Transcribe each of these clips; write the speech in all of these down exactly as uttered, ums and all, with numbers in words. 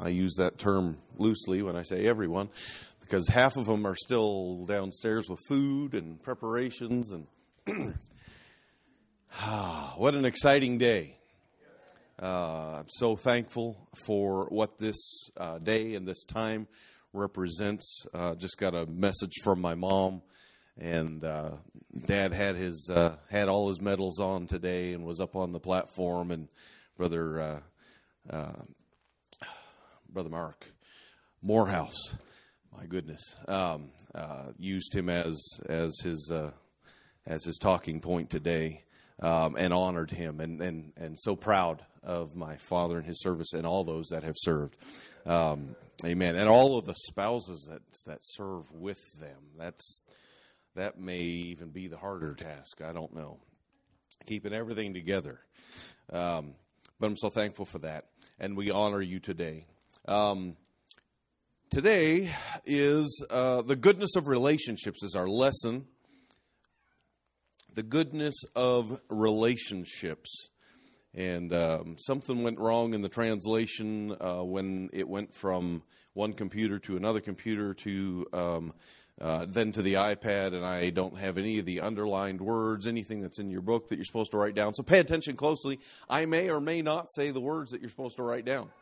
I use that term loosely when I say everyone, because half of them are still downstairs with food and preparations. And ah, what an exciting day. Uh, I'm so thankful for what this uh, day and this time represents. Uh, just got a message from my mom, and uh, Dad had his uh, had all his medals on today and was up on the platform, and brother uh, uh, brother Mark Morehouse, my goodness, um, uh, used him as as his uh, as his talking point today, um, and honored him, and, and and so proud of my father and his service and all those that have served. Um, amen. And all of the spouses that that serve with them. That's that may even be the harder task. I don't know. Keeping everything together. Um, but I'm so thankful for that. And we honor you today. Um, today is uh, the goodness of relationships is our lesson. The goodness of relationships. And um, something went wrong in the translation uh, when it went from one computer to another computer to um, uh, then to the iPad, and I don't have any of the underlined words, anything that's in your book that you're supposed to write down. So pay attention closely. I may or may not say the words that you're supposed to write down.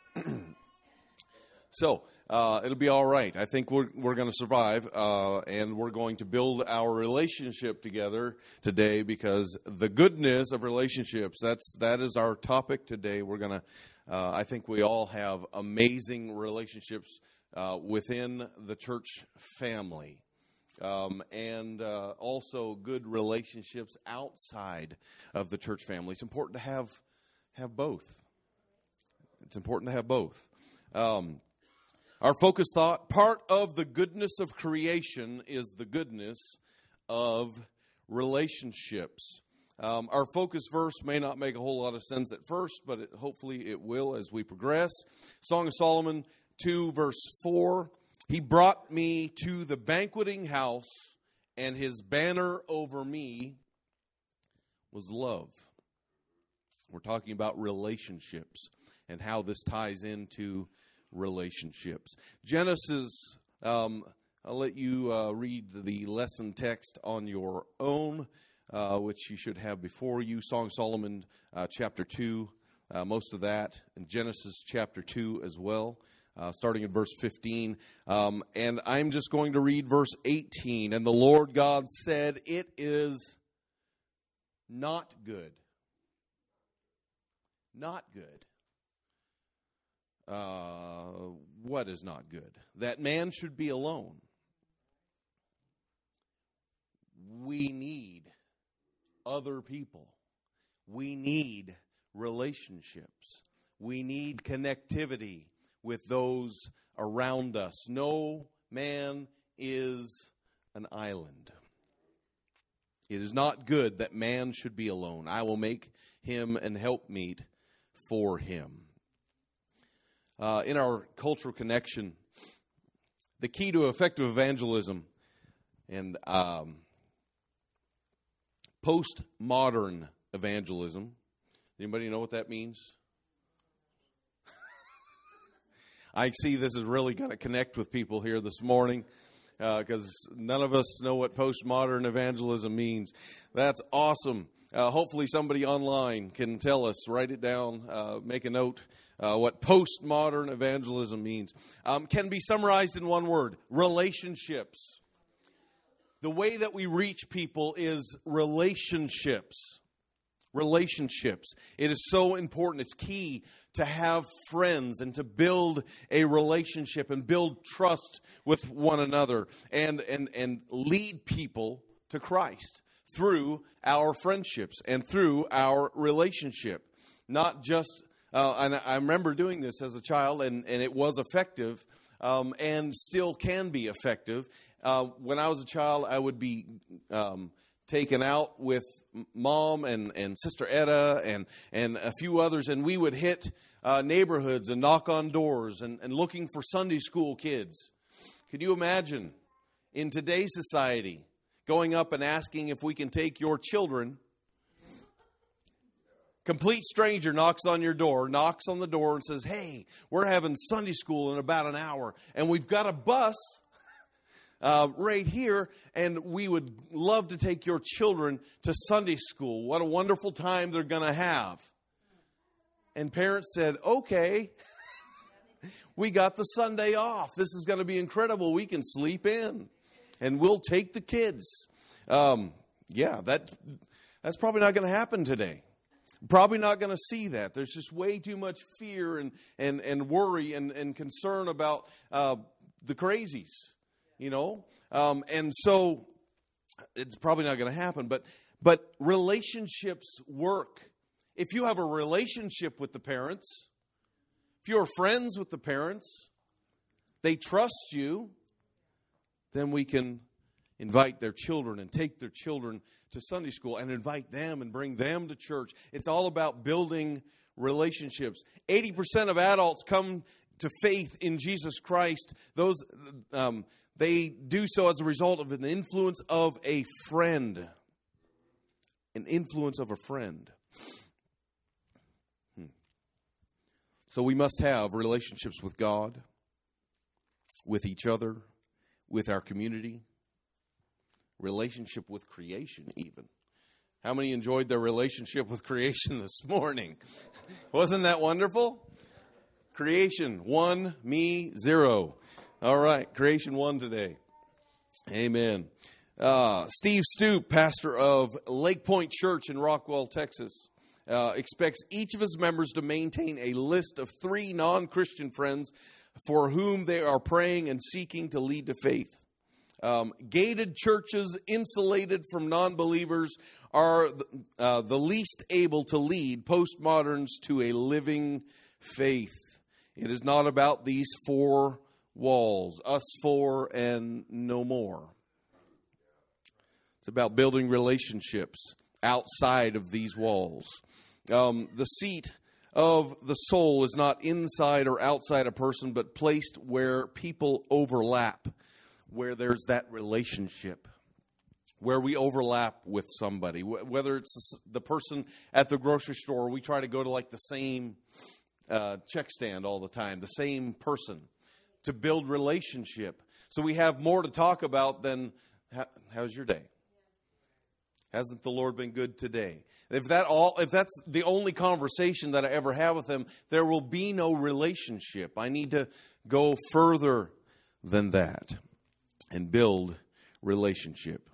So uh, it'll be all right. I think we're we're going to survive, uh, and we're going to build our relationship together today, because the goodness of relationships, that's that is our topic today. We're going to, uh, I think we all have amazing relationships uh, within the church family, um, and uh, also good relationships outside of the church family. It's important to have have both. It's important to have both. Um, Our focus thought, part of the goodness of creation is the goodness of relationships. Um, our focus verse may not make a whole lot of sense at first, but it, hopefully it will as we progress. Song of Solomon two, verse four. He brought me to the banqueting house, and his banner over me was love. We're talking about relationships and how this ties into relationships. Genesis, um, I'll let you uh, read the lesson text on your own, uh, which you should have before you. Song of Solomon, uh, chapter two, uh, most of that, and Genesis chapter two as well, uh, starting at verse fifteen. Um, and I'm just going to read verse eighteen. And the Lord God said, "It is not good." Not good. Uh, what is not good? That man should be alone. We need other people. We need relationships. We need connectivity with those around us. No man is an island. It is not good that man should be alone. I will make him an helpmeet for him. Uh, in our cultural connection, the key to effective evangelism and um, postmodern evangelism. Anybody know what that means? I see this is really going to connect with people here this morning, because uh, none of us know what postmodern evangelism means. That's awesome. Uh, hopefully somebody online can tell us, write it down, uh, make a note. Uh, what postmodern evangelism means. Um, can be summarized in one word: relationships. The way that we reach people is relationships. Relationships. It is so important. It's key to have friends and to build a relationship and build trust with one another, and, and, and lead people to Christ through our friendships and through our relationship. Not just Uh, and I remember doing this as a child, and, and it was effective, um, and still can be effective. Uh, when I was a child, I would be um, taken out with Mom and, and Sister Etta and, and a few others, and we would hit uh, neighborhoods and knock on doors and, and looking for Sunday school kids. Could you imagine, in today's society, going up and asking if we can take your children? Complete stranger knocks on your door, knocks on the door and says, hey, we're having Sunday school in about an hour, and we've got a bus uh, right here, and we would love to take your children to Sunday school. What a wonderful time they're going to have. And parents said, okay, we got the Sunday off. This is going to be incredible. We can sleep in, and we'll take the kids. Um, yeah, that that's probably not going to happen today. Probably not going to see that. There's just way too much fear and and, and worry and, and concern about uh, the crazies, you know. Um, and so it's probably not going to happen. But but relationships work. If you have a relationship with the parents, if you're friends with the parents, they trust you, then we can invite their children and take their children to Sunday school and invite them and bring them to church. It's all about building relationships. eighty percent of adults come to faith in Jesus Christ. Those um, they do so as a result of an influence of a friend. An influence of a friend. Hmm. So we must have relationships with God, with each other, with our community, relationship with creation even. How many enjoyed their relationship with creation this morning? Wasn't that wonderful? Creation, one, me, zero. All right, creation one today. Amen. Uh, Steve Stoop, pastor of Lake Point Church in Rockwell, Texas, uh, expects each of his members to maintain a list of three non-Christian friends for whom they are praying and seeking to lead to faith. Um, gated churches, insulated from non-believers, are uh, the least able to lead postmoderns to a living faith. It is not about these four walls, us four and no more. It's about building relationships outside of these walls. Um, the seat of the soul is not inside or outside a person, but placed where people overlap, where there's that relationship, where we overlap with somebody. Whether it's the person at the grocery store, we try to go to like the same uh, check stand all the time, the same person, to build relationship. So we have more to talk about than, how's your day? Hasn't the Lord been good today? If that all, if that's the only conversation that I ever have with him, there will be no relationship. I need to go further than that and build relationship.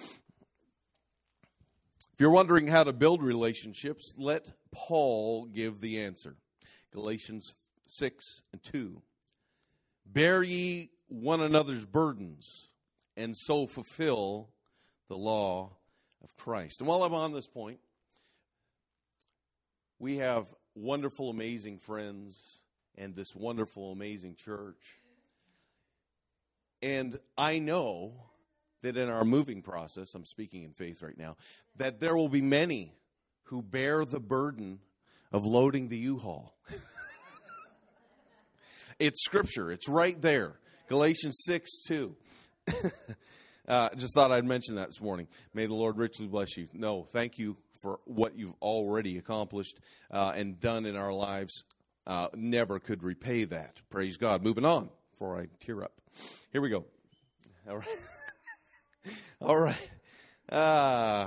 If you're wondering how to build relationships, let Paul give the answer. Galatians six and two. Bear ye one another's burdens, and so fulfill the law of Christ. And while I'm on this point, we have wonderful, amazing friends and this wonderful, amazing church. And I know that in our moving process, I'm speaking in faith right now, that there will be many who bear the burden of loading the U-Haul. It's Scripture. It's right there. Galatians six two. uh, just thought I'd mention that this morning. May the Lord richly bless you. No, thank you for what you've already accomplished uh, and done in our lives. Uh, never could repay that. Praise God. Moving on before I tear up. Here we go. All right. All right. Uh,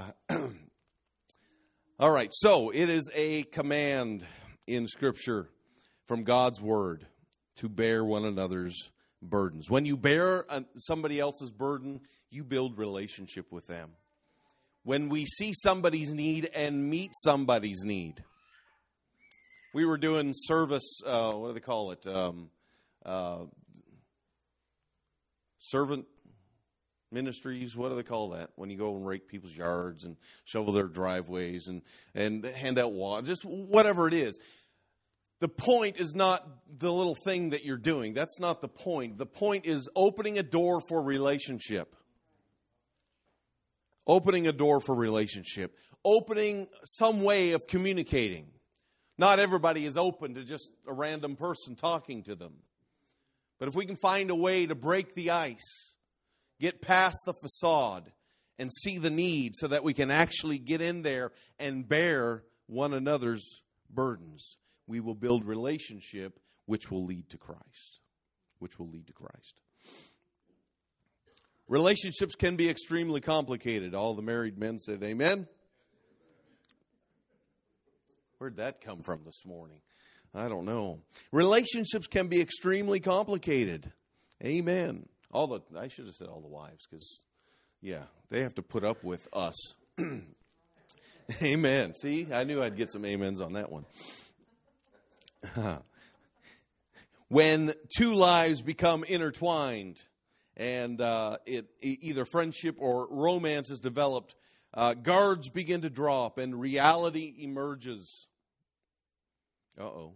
all right. So it is a command in Scripture from God's Word to bear one another's burdens. When you bear somebody else's burden, you build relationship with them. When we see somebody's need and meet somebody's need. We were doing service, uh, what do they call it? Um, uh, servant ministries, what do they call that? When you go and rake people's yards and shovel their driveways and, and hand out water, just whatever it is. The point is not the little thing that you're doing. That's not the point. The point is opening a door for relationship. Opening a door for relationship. Opening some way of communicating. Not everybody is open to just a random person talking to them. But if we can find a way to break the ice, get past the facade, and see the need so that we can actually get in there and bear one another's burdens. We will build relationship, which will lead to Christ. Which will lead to Christ. Relationships can be extremely complicated. All the married men said amen. Where'd that come from this morning? I don't know. Relationships can be extremely complicated. Amen. All the I should have said all the wives, because, yeah, they have to put up with us. Amen. See, I knew I'd get some amens on that one. When two lives become intertwined and uh, it either friendship or romance is developed, uh, guards begin to drop and reality emerges. Uh-oh.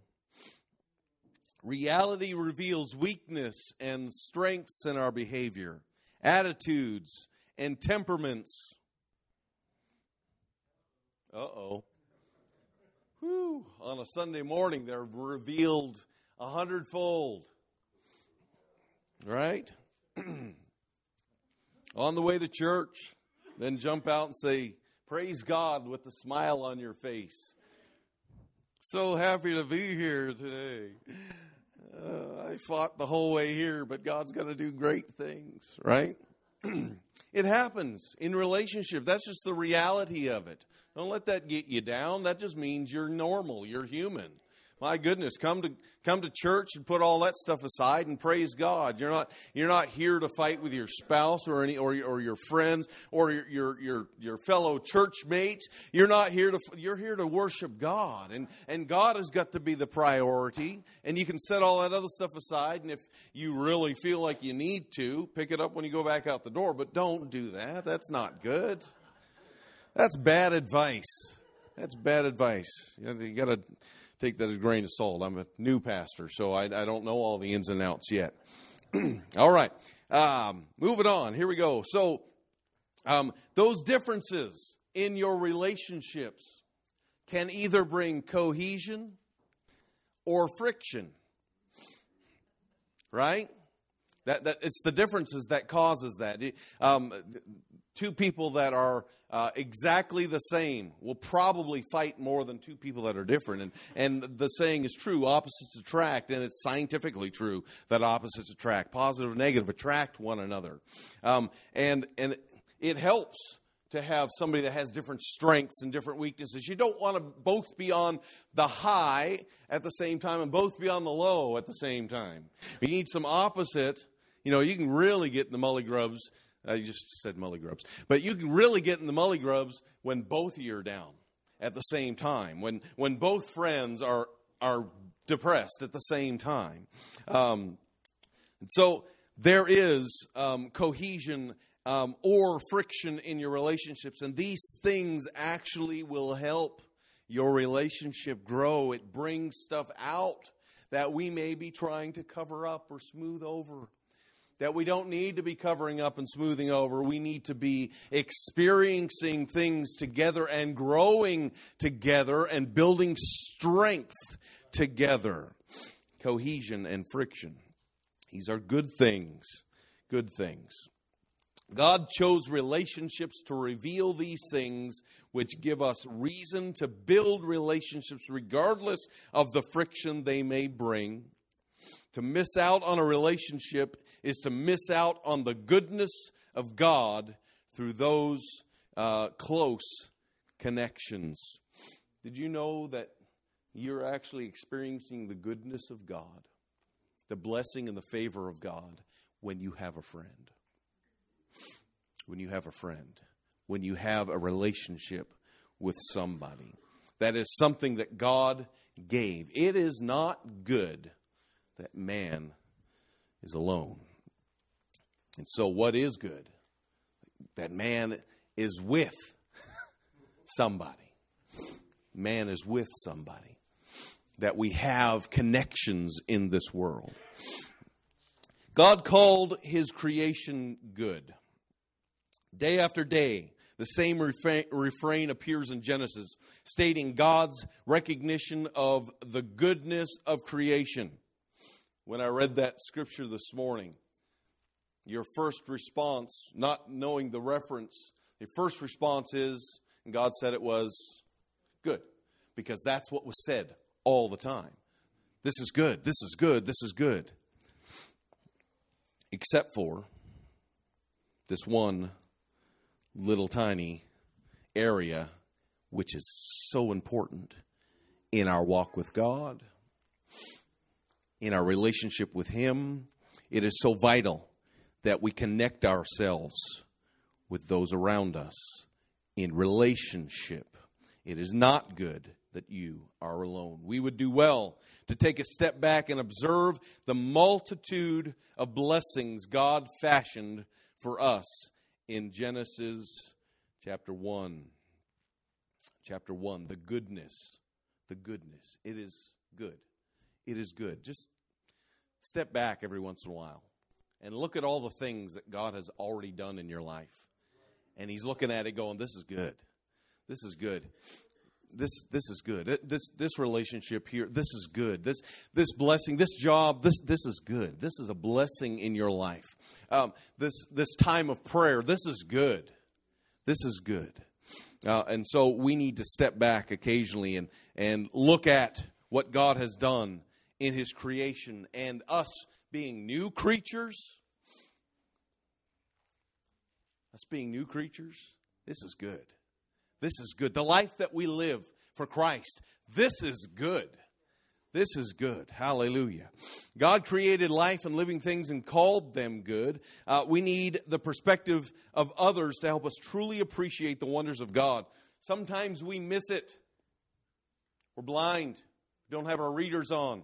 Reality reveals weakness and strengths in our behavior, attitudes, and temperaments. Uh-oh. Whew. On a Sunday morning, they're revealed a hundredfold. Right? On the way to church, then jump out and say, "Praise God," with a smile on your face. So happy to be here today. Uh, I fought the whole way here, but God's going to do great things, right? It happens in relationship. That's just the reality of it. Don't let that get you down. That just means you're normal. You're human. My goodness, come to come to church and put all that stuff aside and praise God. You're not you're not here to fight with your spouse or any or or your friends or your your your, your fellow church mates. You're not here to you're here to worship God, and and God has got to be the priority. And you can set all that other stuff aside, and if you really feel like you need to, pick it up when you go back out the door. But don't do that. That's not good. That's bad advice. That's bad advice. You got to take that as a grain of salt. I'm a new pastor, so I, I don't know all the ins and outs yet. All right. Um, moving on. Here we go. So um, those differences in your relationships can either bring cohesion or friction. Right? That that it's the differences that causes that. Um, two people that are uh, exactly the same will probably fight more than two people that are different. And and the saying is true: opposites attract, and it's scientifically true that opposites attract. Positive and negative attract one another. Um, and and it helps to have somebody that has different strengths and different weaknesses. You don't want to both be on the high at the same time and both be on the low at the same time. You need some opposite. You know, you can really get in the mully grubs. I just said mully grubs. But you can really get in the mully grubs when both of you are down at the same time. When when both friends are are depressed at the same time. Um, so there is um, cohesion Um, or friction in your relationships. And these things actually will help your relationship grow. It brings stuff out that we may be trying to cover up or smooth over, that we don't need to be covering up and smoothing over. We need to be experiencing things together and growing together and building strength together. Cohesion and friction. These are good things. Good things. God chose relationships to reveal these things, which give us reason to build relationships regardless of the friction they may bring. To miss out on a relationship is to miss out on the goodness of God through those uh, close connections. Did you know that you're actually experiencing the goodness of God, the blessing and the favor of God when you have a friend? When you have a friend, when you have a relationship with somebody. That is something that God gave. It is not good that man is alone. And so what is good? That man is with somebody. Man is with somebody. That we have connections in this world. God called his creation good. Day after day, the same refrain, refrain appears in Genesis, stating God's recognition of the goodness of creation. When I read that scripture this morning, your first response, not knowing the reference, your first response is, and God said it was good. because that's what was said all the time. This is good, this is good, this is good. Except for this one little tiny area which is so important in our walk with God, in our relationship with Him. It is so vital that we connect ourselves with those around us in relationship. It is not good that you are alone. We would do well to take a step back and observe the multitude of blessings God fashioned for us in Genesis chapter one. Chapter one, the goodness. The goodness. It is good. It is good. Just step back every once in a while and look at all the things that God has already done in your life. And He's looking at it going, this is good. This is good. This this is good. This this relationship here, this is good. This this blessing, this job, this this is good. This is a blessing in your life. Um, this this time of prayer, this is good. This is good. Uh, and so we need to step back occasionally and, and look at what God has done in His creation, and us being new creatures. Us being new creatures, this is good. This is good. The life that we live for Christ, this is good. This is good. Hallelujah. God created life and living things and called them good. Uh, we need the perspective of others to help us truly appreciate the wonders of God. Sometimes we miss it. We're blind. We don't have our readers on.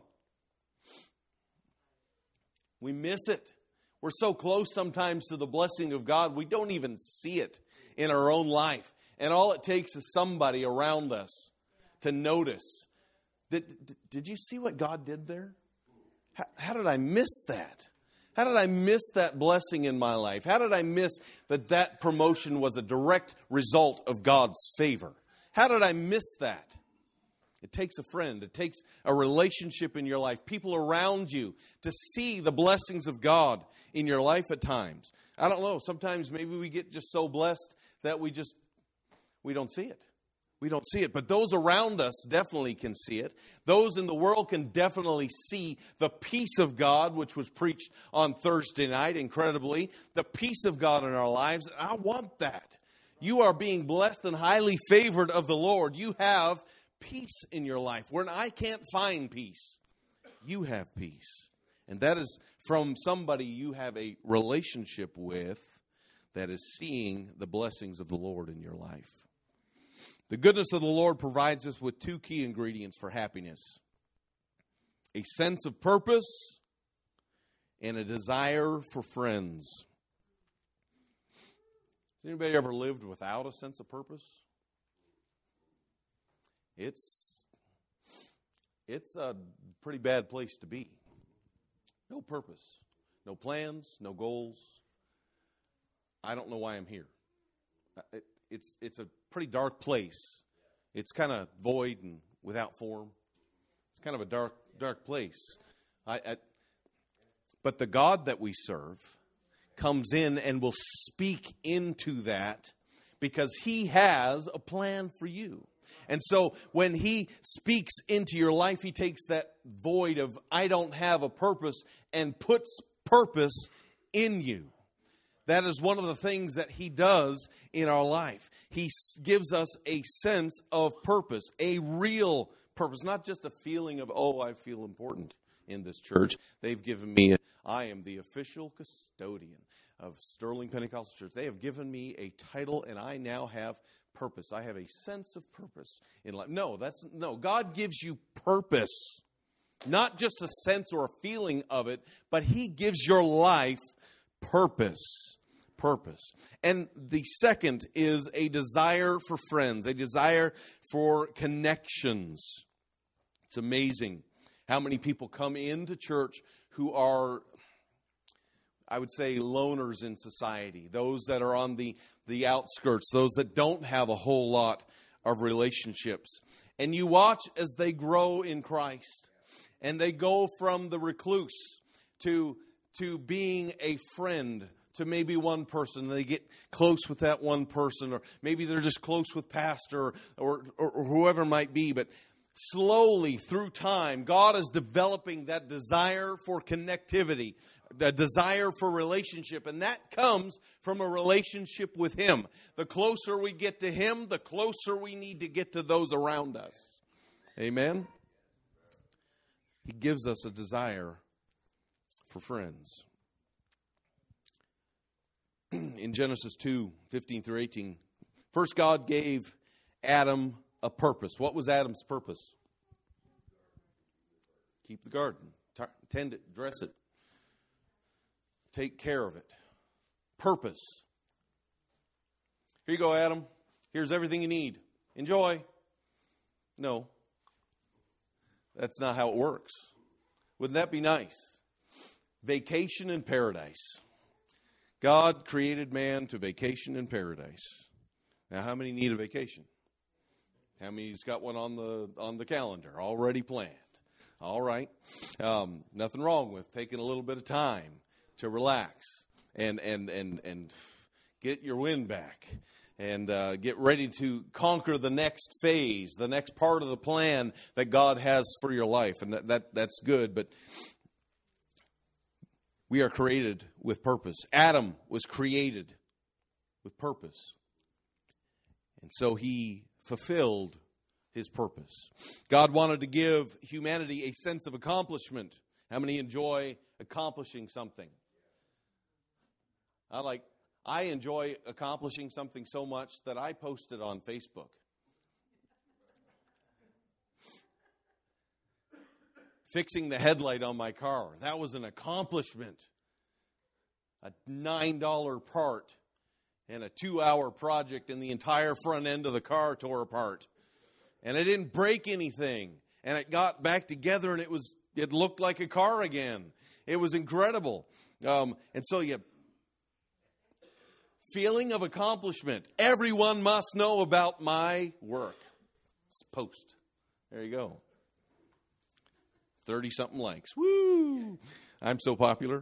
We miss it. We're so close sometimes to the blessing of God, we don't even see it in our own life. And all it takes is somebody around us to notice. Did, did you see what God did there? How, how did I miss that? How did I miss that blessing in my life? How did I miss that that promotion was a direct result of God's favor? How did I miss that? It takes a friend. It takes a relationship in your life. People around you to see the blessings of God in your life at times. I don't know. Sometimes maybe we get just so blessed that we just, we don't see it. We don't see it. But those around us definitely can see it. Those in the world can definitely see the peace of God, which was preached on Thursday night, incredibly. The peace of God in our lives. I want that. You are being blessed and highly favored of the Lord. You have peace in your life. When I can't find peace, you have peace. And that is from somebody you have a relationship with that is seeing the blessings of the Lord in your life. The goodness of the Lord provides us with two key ingredients for happiness: a sense of purpose and a desire for friends. Has anybody ever lived without a sense of purpose? It's it's a pretty bad place to be. No purpose, no plans, no goals. I don't know why I'm here. It, it's it's a pretty dark place. It's kind of void and without form. It's kind of a dark dark place. I, I, but the God that we serve comes in and will speak into that because He has a plan for you. And so when He speaks into your life, He takes that void of I don't have a purpose and puts purpose in you. That is one of the things that He does in our life. He gives us a sense of purpose, a real purpose, not just a feeling of, oh, I feel important in this church. They've given me, a, I am the official custodian of Sterling Pentecostal Church. They have given me a title, and I now have purpose. I have a sense of purpose in life. No, that's no. God gives you purpose, not just a sense or a feeling of it, but He gives your life purpose. Purpose. And the second is a desire for friends, a desire for connections. It's amazing how many people come into church who are, I would say, loners in society, those that are on the, the outskirts, those that don't have a whole lot of relationships. And you watch as they grow in Christ, and they go from the recluse to, to being a friend to maybe one person. They get close with that one person, or maybe they're just close with pastor or, or, or whoever it might be. But slowly through time, God is developing that desire for connectivity, the desire for relationship, and that comes from a relationship with Him. The closer we get to Him, the closer we need to get to those around us. Amen? He gives us a desire for friends. In Genesis two, fifteen through eighteen, first God gave Adam a purpose. What was Adam's purpose? Keep the garden. Tend it, dress it. Take care of it. Purpose. Here you go, Adam. Here's everything you need. Enjoy. No. That's not how it works. Wouldn't that be nice? Vacation in paradise. God created man to vacation in paradise. Now, how many need a vacation? How many's got one on the on the calendar already planned? All right. Um, nothing wrong with taking a little bit of time to relax and and and and get your wind back and uh, get ready to conquer the next phase, the next part of the plan that God has for your life, and that, that that's good. But we are created with purpose. Adam was created with purpose. And so he fulfilled his purpose. God wanted to give humanity a sense of accomplishment. How many enjoy accomplishing something? I like, I enjoy accomplishing something so much that I post it on Facebook. Fixing the headlight on my car. That was an accomplishment. A nine dollar part and a two-hour project, and the entire front end of the car tore apart. And it didn't break anything. And it got back together, and it was it looked like a car again. It was incredible. Um, and so you... Feeling of accomplishment. Everyone must know about my work. It's post. There you go. thirty-something likes. Woo! I'm so popular.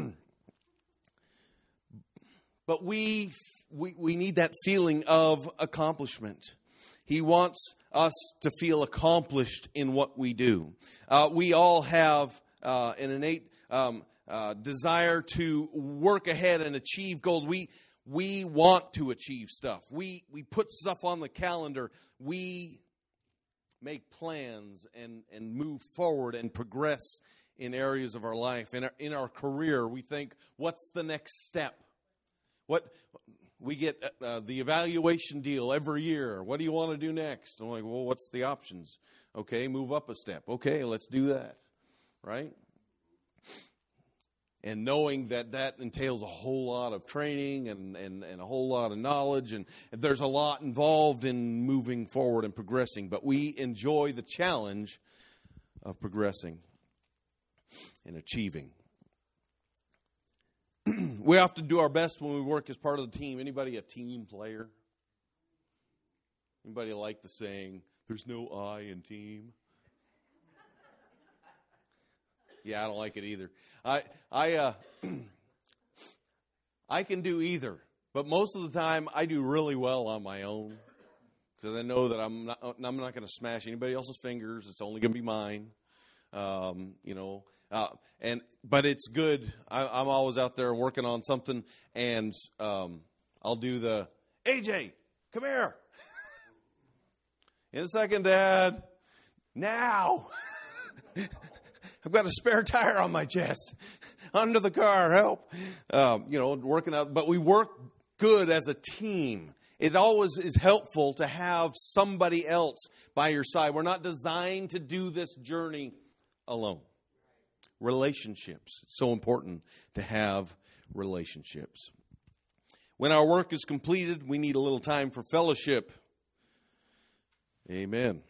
But we, we we need that feeling of accomplishment. He wants us to feel accomplished in what we do. Uh, we all have uh, an innate um, uh, desire to work ahead and achieve goals. We we want to achieve stuff. We we put stuff on the calendar. We make plans and, and move forward and progress in areas of our life. In our, in our career, we think, what's the next step? What we get uh, the evaluation deal every year. What do you want to do next? I'm like, well, what's the options? Okay, move up a step. Okay, let's do that. Right? And knowing that that entails a whole lot of training and, and, and a whole lot of knowledge. And there's a lot involved in moving forward and progressing. But we enjoy the challenge of progressing and achieving. We have to do our best when we work as part of the team. Anybody a team player? Anybody like the saying, there's no I in team? Yeah, I don't like it either. I I uh, I can do either, but most of the time I do really well on my own because I know that I'm not I'm not going to smash anybody else's fingers. It's only going to be mine. Um, you know, uh, and but it's good. I, I'm always out there working on something, and um, I'll do the A J, come here. In a second, Dad. Now. I've got a spare tire on my chest. Under the car, help. Um, you know, working out. But we work good as a team. It always is helpful to have somebody else by your side. We're not designed to do this journey alone. Relationships. It's so important to have relationships. When our work is completed, we need a little time for fellowship. Amen.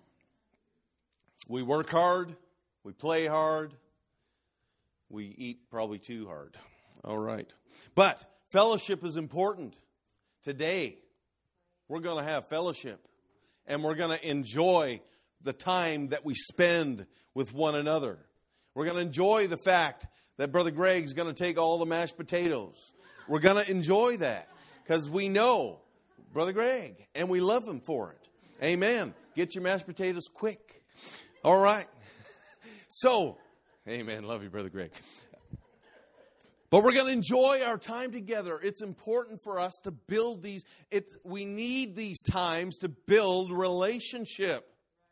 We work hard. We play hard. We eat probably too hard. All right. But fellowship is important. Today, we're going to have fellowship. And we're going to enjoy the time that we spend with one another. We're going to enjoy the fact that Brother Greg's going to take all the mashed potatoes. We're going to enjoy that because we know Brother Greg and we love him for it. Amen. Get your mashed potatoes quick. All right. So, amen. Love you, Brother Greg. But we're going to enjoy our time together. It's important for us to build these. It, we need these times to build relationship.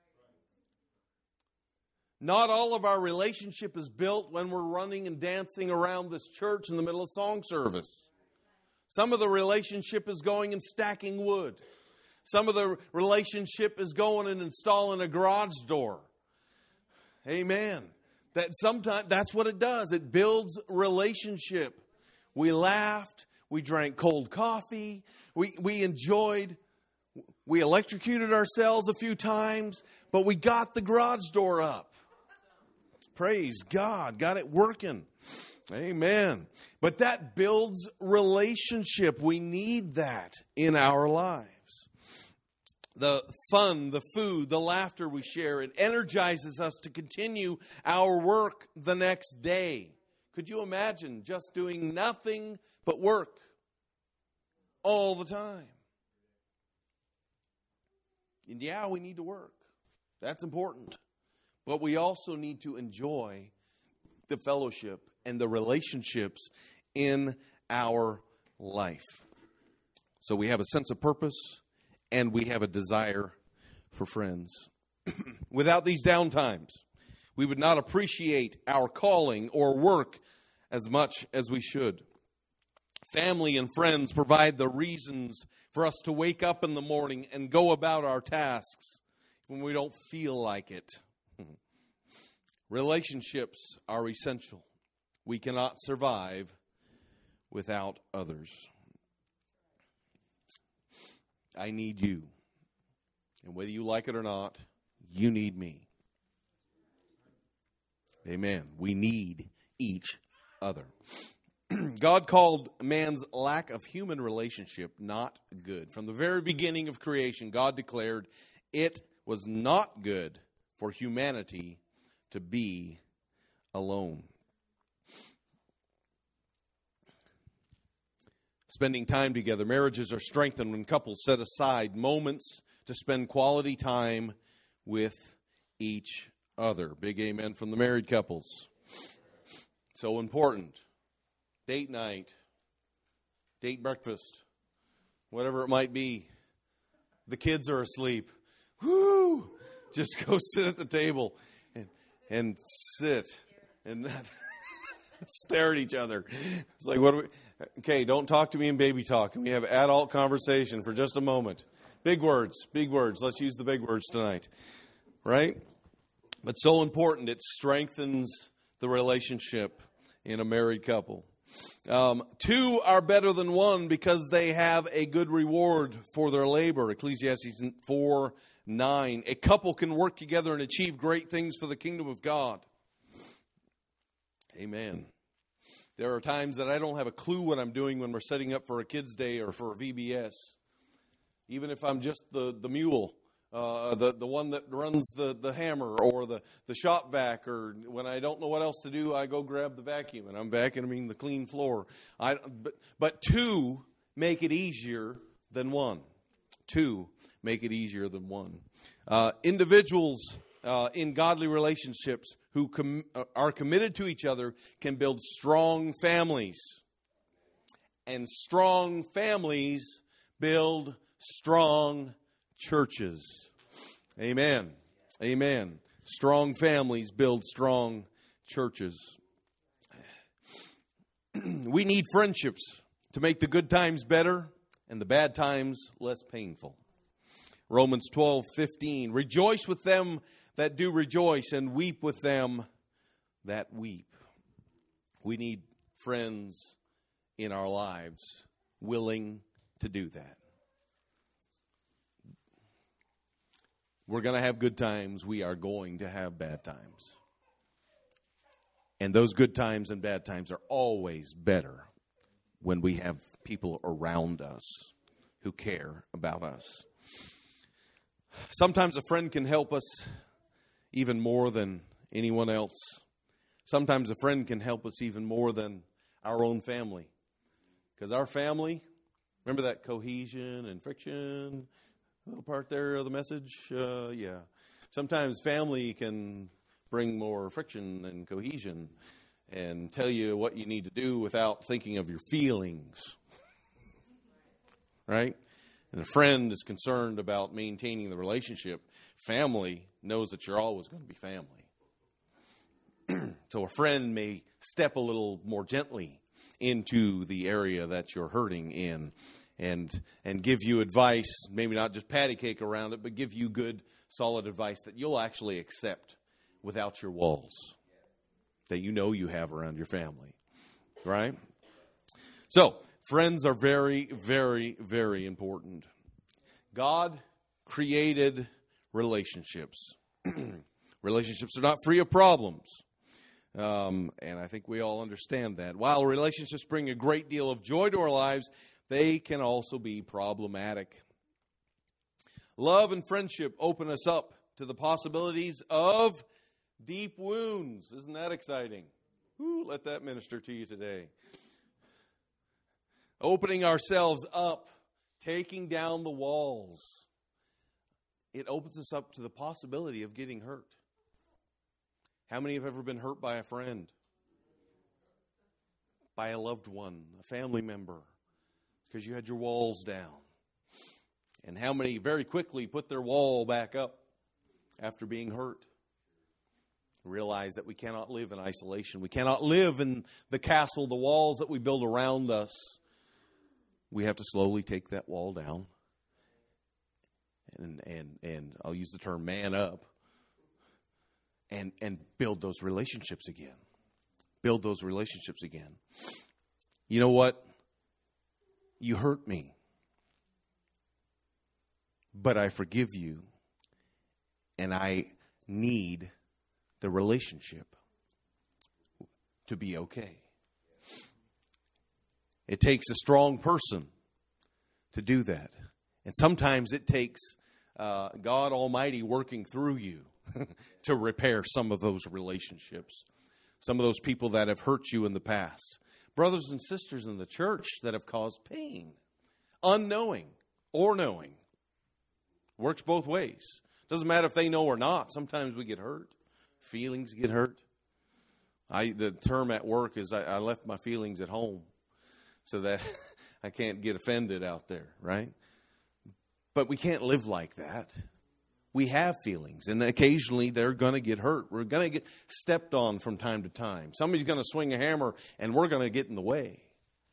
Not all of our relationship is built when we're running and dancing around this church in the middle of song service. Some of the relationship is going and stacking wood. Some of the relationship is going and installing a garage door. Amen. That sometimes that's what it does. It builds relationship. We laughed. We drank cold coffee. We we enjoyed. We electrocuted ourselves a few times, but we got the garage door up. Praise God. Got it working. Amen. But that builds relationship. We need that in our lives. The fun, the food, the laughter we share, it energizes us to continue our work the next day. Could you imagine just doing nothing but work all the time? And yeah, we need to work. That's important. But we also need to enjoy the fellowship and the relationships in our life. So we have a sense of purpose and we have a desire for friends. Without these downtimes, we would not appreciate our calling or work as much as we should. Family and friends provide the reasons for us to wake up in the morning and go about our tasks when we don't feel like it. Relationships are essential. We cannot survive without others. I need you. And whether you like it or not, you need me. Amen. We need each other. God called man's lack of human relationship not good. From the very beginning of creation, God declared it was not good for humanity to be alone. Spending time together. Marriages are strengthened when couples set aside moments to spend quality time with each other. Big amen from the married couples. So important. Date night, date breakfast, whatever it might be. The kids are asleep. Whoo! Just go sit at the table and, and sit and not stare at each other. It's like, what do we... Okay, don't talk to me in baby talk. Can we have adult conversation for just a moment? Big words, big words. Let's use the big words tonight. Right? But so important. It strengthens the relationship in a married couple. Um, two are better than one because they have a good reward for their labor. Ecclesiastes four nine. A couple can work together and achieve great things for the kingdom of God. Amen. There are times that I don't have a clue what I'm doing when we're setting up for a kids' day or for a V B S. Even if I'm just the, the mule, uh, the, the one that runs the, the hammer or the, the shop vac, or when I don't know what else to do, I go grab the vacuum and I'm vacuuming the clean floor. I, but, but two make it easier than one. Two make it easier than one. Uh, individuals uh, in godly relationships who com- are committed to each other can build strong families. And strong families build strong churches. Amen. Amen. Strong families build strong churches. We need friendships to make the good times better and the bad times less painful. Romans twelve fifteen. Rejoice with them that do rejoice, and weep with them that weep. We need friends in our lives willing to do that. We're going to have good times. We are going to have bad times. And those good times and bad times are always better when we have people around us who care about us. Sometimes a friend can help us even more than anyone else. Sometimes a friend can help us even more than our own family. Because our family, remember that cohesion and friction? little part there of the message? Uh, yeah. Sometimes family can bring more friction and cohesion and tell you what you need to do without thinking of your feelings. Right? And a friend is concerned about maintaining the relationship. Family knows that you're always going to be family. So a friend may step a little more gently into the area that you're hurting in and and give you advice, maybe not just patty cake around it, but give you good, solid advice that you'll actually accept without your walls that you know you have around your family. Right? So, friends are very, very, very important. God created relationships. Relationships are not free of problems. Um, and I think we all understand that. While relationships bring a great deal of joy to our lives, they can also be problematic. Love and friendship open us up to the possibilities of deep wounds. Isn't that exciting? Woo, let that minister to you today. Opening ourselves up, taking down the walls. It opens us up to the possibility of getting hurt. How many have ever been hurt by a friend? By a loved one, a family member? Because you had your walls down. And how many very quickly put their wall back up after being hurt? Realize that we cannot live in isolation. We cannot live in the castle, the walls that we build around us. We have to slowly take that wall down. And and and I'll use the term man up. And and build those relationships again. Build those relationships again. You know what? You hurt me. But I forgive you. And I need the relationship to be okay. It takes a strong person to do that. And sometimes it takes uh, God Almighty working through you to repair some of those relationships. Some of those people that have hurt you in the past. Brothers and sisters in the church that have caused pain. Unknowing or knowing. Works both ways. Doesn't matter if they know or not. Sometimes we get hurt. Feelings get hurt. I the term at work is I, I left my feelings at home so that I can't get offended out there, right? But we can't live like that. We have feelings, and occasionally they're going to get hurt. We're going to get stepped on from time to time. Somebody's going to swing a hammer, and we're going to get in the way.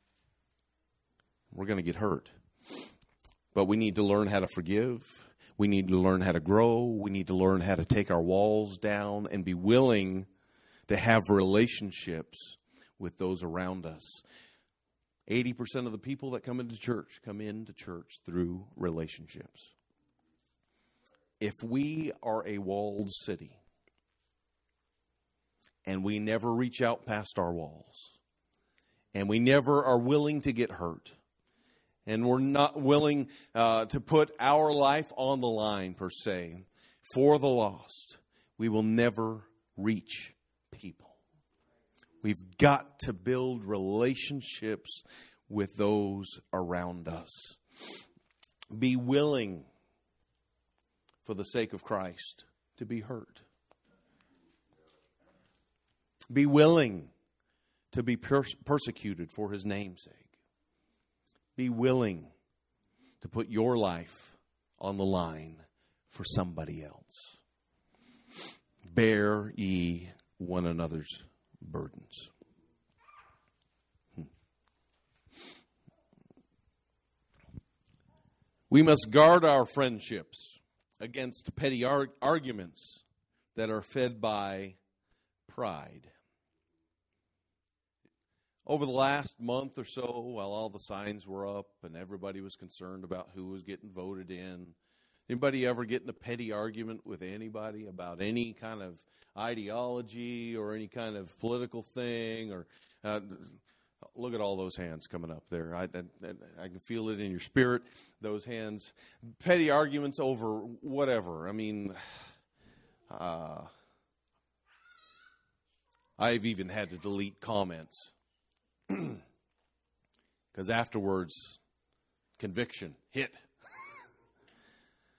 We're going to get hurt. But we need to learn how to forgive. We need to learn how to grow. We need to learn how to take our walls down and be willing to have relationships with those around us. eighty percent of the people that come into church come into church through relationships. If we are a walled city and we never reach out past our walls and we never are willing to get hurt and we're not willing uh, to put our life on the line, per se, for the lost, we will never reach people. We've got to build relationships with those around us. Be willing, for the sake of Christ, to be hurt. Be willing to be pers- persecuted for His name's sake. Be willing to put your life on the line for somebody else. Bear ye one another's burdens. Hmm. We must guard our friendships against petty arg- arguments that are fed by pride. Over the last month or so, while all the signs were up and everybody was concerned about who was getting voted in, anybody ever get in a petty argument with anybody about any kind of ideology or any kind of political thing? Or uh, look at all those hands coming up there. I, I, I can feel it in your spirit, those hands. Petty arguments over whatever. I mean, uh, I've even had to delete comments. Because afterwards, conviction hit.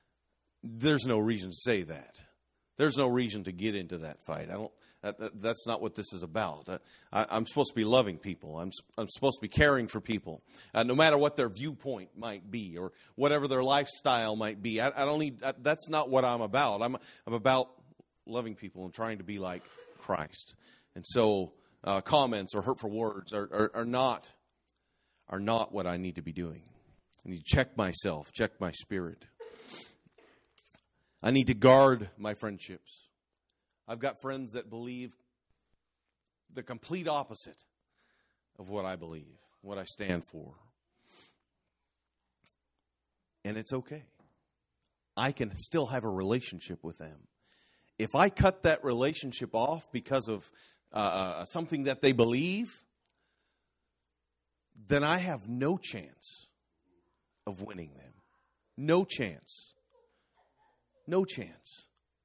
there's no reason to say that. There's no reason to get into that fight. I don't. That, that, that's not what this is about. Uh, I, I'm supposed to be loving people. I'm I'm supposed to be caring for people, uh, no matter what their viewpoint might be or whatever their lifestyle might be. I, I don't need. I, that's not what I'm about. I'm I'm about loving people and trying to be like Christ. And so, uh, comments or hurtful words are, are are not are not what I need to be doing. I need to check myself, check my spirit. I need to guard my friendships. I've got friends that believe the complete opposite of what I believe, what I stand for. And it's okay. I can still have a relationship with them. If I cut that relationship off because of uh, something that they believe, then I have no chance of winning them. No chance. No chance.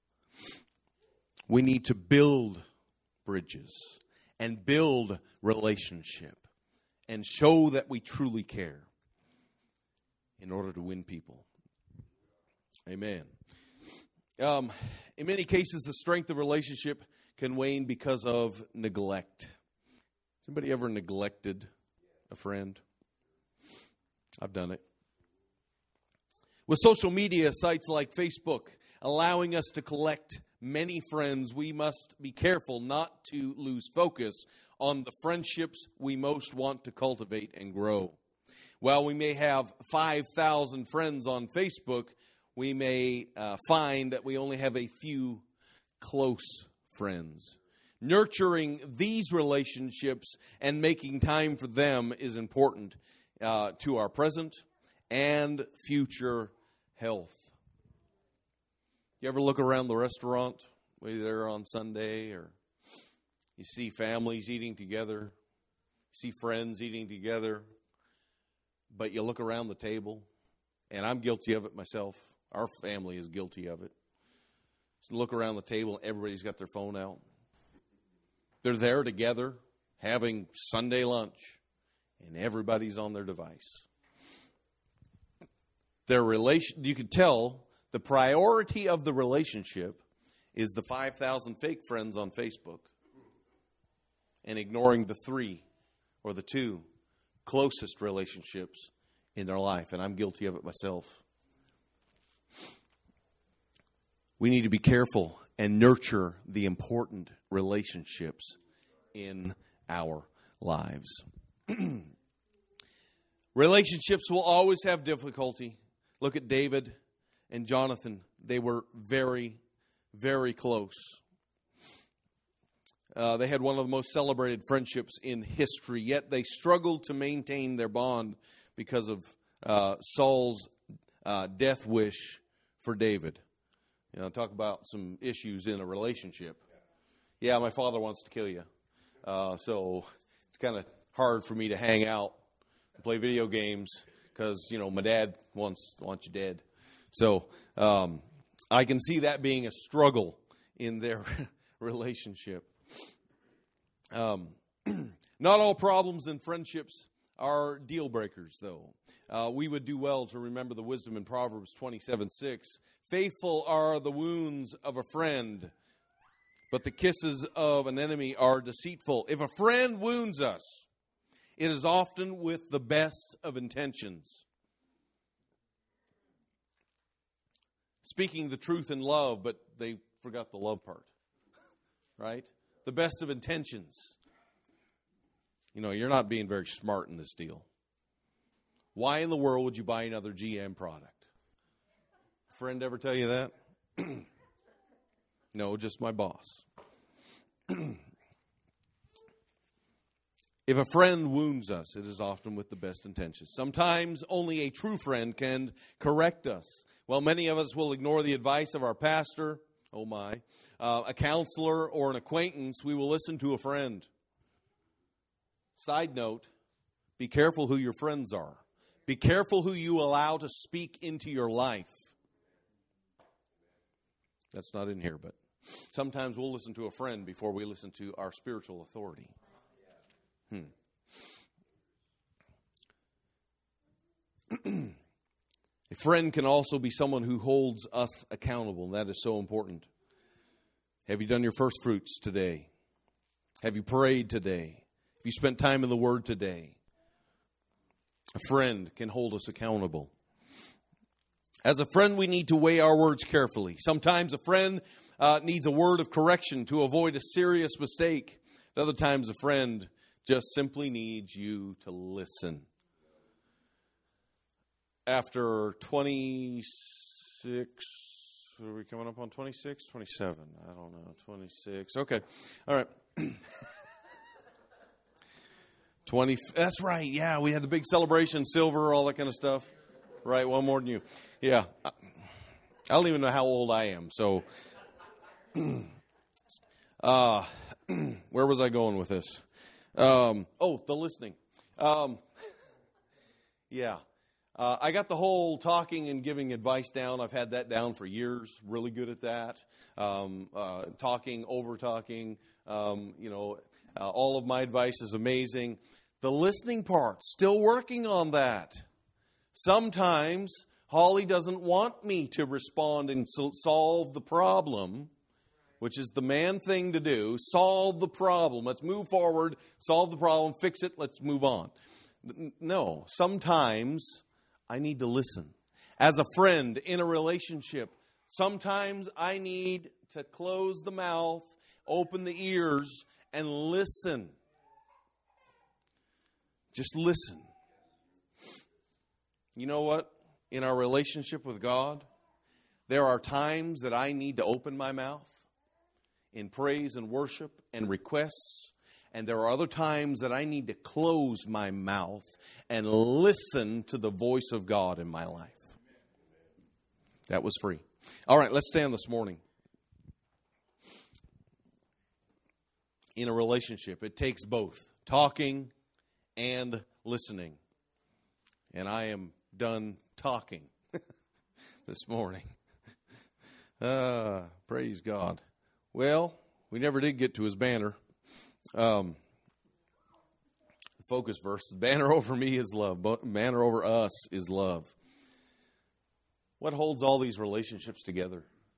We need to build bridges and build relationship and show that we truly care in order to win people. Amen. Um, in many cases, the strength of relationship can wane because of neglect. Has anybody ever neglected a friend? I've done it. With social media sites like Facebook allowing us to collect many friends, we must be careful not to lose focus on the friendships we most want to cultivate and grow. While we may have five thousand friends on Facebook, we may uh, find that we only have a few close friends. Nurturing these relationships and making time for them is important uh, to our present and future health. You ever look around the restaurant, whether they're on Sunday, or you see families eating together, see friends eating together, but you look around the table, and I'm guilty of it myself. Our family is guilty of it. So look around the table, and everybody's got their phone out. They're there together having Sunday lunch, and everybody's on their device. Their relation, you could tell the priority of the relationship is the five thousand fake friends on Facebook and ignoring the three or the two closest relationships in their life. And I'm guilty of it myself. We need to be careful and nurture the important relationships in our lives. Relationships will always have difficulty. Look at David and Jonathan. They were very, very close. Uh, they had one of the most celebrated friendships in history, yet they struggled to maintain their bond because of uh, Saul's uh, death wish for David. You know, talk about some issues in a relationship. Yeah, my father wants to kill you. Uh, so it's kind of hard for me to hang out and play video games because, you know, my dad wants, wants you dead. So um, I can see that being a struggle in their relationship. Um, not all problems in friendships are deal breakers, though. Uh, we would do well to remember the wisdom in Proverbs twenty-seven six. Faithful are the wounds of a friend, but the kisses of an enemy are deceitful. If a friend wounds us, it is often with the best of intentions. Speaking the truth in love, but they forgot the love part. Right? The best of intentions. You know, you're not being very smart in this deal. Why in the world would you buy another G M product? Friend ever tell you that? No, just my boss. If a friend wounds us, it is often with the best intentions. Sometimes only a true friend can correct us. While many of us will ignore the advice of our pastor, oh my, uh, a counselor or an acquaintance, we will listen to a friend. Side note, be careful who your friends are. Be careful who you allow to speak into your life. That's not in here, but sometimes we'll listen to a friend before we listen to our spiritual authority. Hmm. A friend can also be someone who holds us accountable, and that is so important. Have you done your first fruits today? Have you prayed today? Have you spent time in the Word today? A friend can hold us accountable. As a friend, we need to weigh our words carefully. Sometimes a friend uh, needs a word of correction to avoid a serious mistake. At other times, a friend just simply needs you to listen. After twenty-six, are we coming up on twenty-six? twenty-seven, I don't know, twenty-six, okay, all right. twenty, that's right, yeah, we had the big celebration, silver, all that kind of stuff. Right, one more than you. Yeah, I don't even know how old I am, so, uh, where was I going with this? Um, oh, the listening. Um, yeah. Uh, I got the whole talking and giving advice down. I've had that down for years. Really good at that. Um, uh, talking, over talking. Um, you know, uh, all of my advice is amazing. The listening part, still working on that. Sometimes Holly doesn't want me to respond and so- solve the problem, which is the man thing to do. Solve the problem. Let's move forward. Solve the problem. Fix it. Let's move on. No, sometimes I need to listen. As a friend in a relationship, sometimes I need to close the mouth, open the ears, and listen. Just listen. You know what? In our relationship with God, there are times that I need to open my mouth in praise and worship and requests. And there are other times that I need to close my mouth and listen to the voice of God in my life. That was free. All right, let's stand this morning. In a relationship, it takes both talking and listening. And I am done talking this morning. Uh, praise God. Well, we never did get to his banner. Um, the focus verse, the banner over me is love. Banner over us is love. What holds all these relationships together?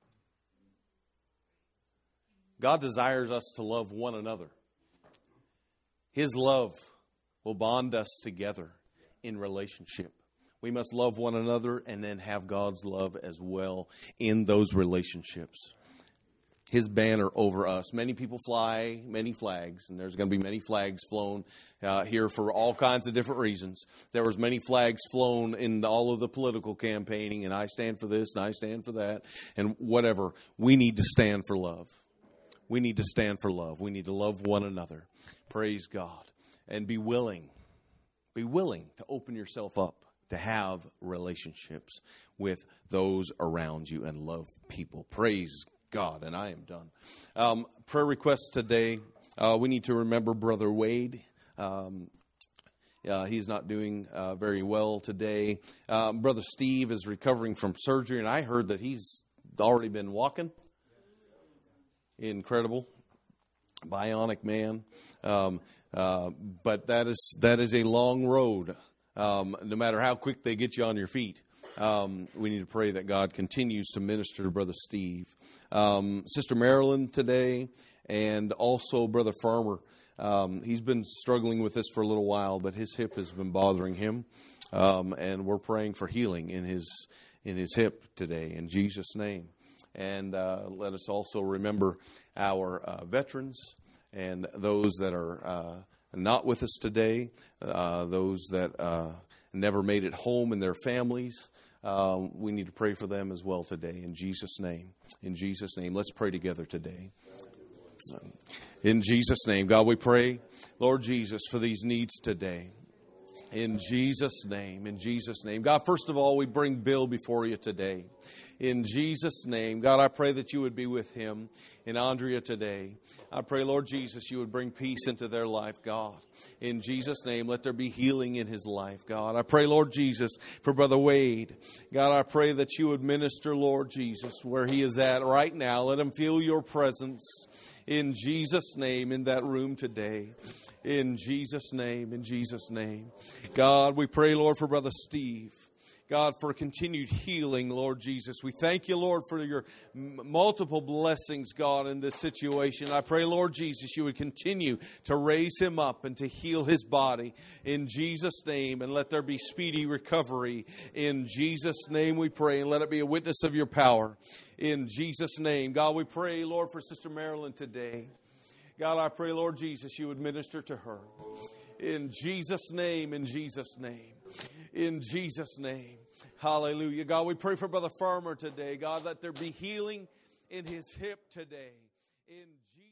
God desires us to love one another. His love will bond us together in relationship. We must love one another and then have God's love as well in those relationships. His banner over us. Many people fly many flags, and there's going to be many flags flown uh, here for all kinds of different reasons. There was many flags flown in all of the political campaigning, and I stand for this, and I stand for that, and whatever. We need to stand for love. We need to stand for love. We need to love one another. Praise God. And be willing, be willing to open yourself up to have relationships with those around you and love people. Praise God, and I am done. Um, prayer requests today. Uh, we need to remember Brother Wade. Um, uh, he's not doing uh, very well today. Uh, Brother Steve is recovering from surgery, and I heard that he's already been walking. Incredible. Bionic man. Um, uh, but that is that is a long road. Um, no matter how quick they get you on your feet. Um, we need to pray that God continues to minister to Brother Steve. Um, Sister Marilyn today, and also Brother Farmer. Um, he's been struggling with this for a little while, but his hip has been bothering him. Um, and we're praying for healing in his in his hip today, in Jesus' name. And uh, let us also remember our uh, veterans and those that are uh, not with us today, uh, those that uh, never made it home in their families. Um, we need to pray for them as well today, in Jesus' name. In Jesus' name. Let's pray together today. In Jesus' name. God, we pray, Lord Jesus, for these needs today. In Jesus' name. In Jesus' name. God, first of all, we bring Bill before you today. In Jesus' name. God, I pray that you would be with him and Andrea today. I pray, Lord Jesus, you would bring peace into their life, God. In Jesus' name, let there be healing in his life, God. I pray, Lord Jesus, for Brother Wade. God, I pray that you would minister, Lord Jesus, where he is at right now. Let him feel your presence in Jesus' name in that room today. In Jesus' name, in Jesus' name. God, we pray, Lord, for Brother Steve. God, for continued healing, Lord Jesus. We thank you, Lord, for your m- multiple blessings, God, in this situation. I pray, Lord Jesus, you would continue to raise him up and to heal his body in Jesus' name, and let there be speedy recovery. In Jesus' name we pray, and let it be a witness of your power. In Jesus' name. God, we pray, Lord, for Sister Marilyn today. God, I pray, Lord Jesus, you would minister to her. In Jesus' name, in Jesus' name. In Jesus' name. Hallelujah. God, we pray for Brother Farmer today. God, let there be healing in his hip today. In Jesus'